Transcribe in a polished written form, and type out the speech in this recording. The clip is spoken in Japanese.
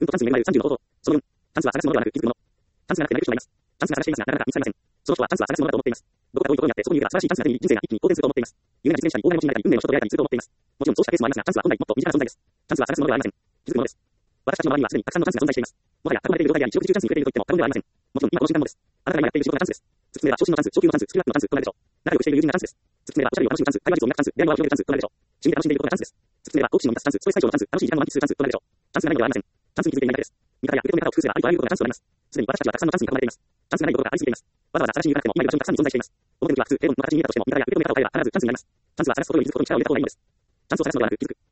うんと単数になる30の方法。その4、単数は探すものではなく気づくもの。単数がなくてない人がいます。単数が探していますが、なかなか見つかりません。その人は単数は探すものだと思っています。どこか遠いところにあって、そこにいるが素晴らしい単数が手に人生が一気に好転すると思っています。有名な実現者に大金持ちになれたり、運命の人と出会えたりすると思っています。もちろんそうしたケースもありますが、単数は本来もっと身近な存在です。単数は探すものではありません。気づくものです。私たちの周りにはすでにたくさんのチャンスが存在しています。もはや囲まれている状態であり、四六時中チャンスに触れていると言っても過言ではありません。もちろん今この瞬間もです。あなたが今やっている仕事がチャンスです。突き詰めれば昇進のチャンス、昇給のチャンス、スキルアップのチャンスとなるでしょう。仲良くしている友人がチャンスです。突き詰めればおしゃれを楽しむチャンス、会話術を磨くチャンス、出会いの輪を広げるチャンスとなるでしょう。趣味で楽しんでいることがチャンスです。突き詰めれば好奇心を満たすチャンス、ストレス解消のチャンス、楽しい時間を満喫するチャンスとなるでしょう。チャンスがないのではありません。チャンスに気づいていないだけです。見方や受け止め方を工夫すればありとあらゆることがチャンスとなります。すでに私たちはたくさんのチャンスに囲まれています。チャンスがないことがありすぎています。わざわざ探しに行かなくても今いる場所にたくさん存在しています。表向きは普通、レモンの形に見えたとしても見方や受け止め方を変えれば必ずチャンスになります。チャンスは探すことに気づくことに力を入れた方がいいのです。チャンスを探すのではなく気づく。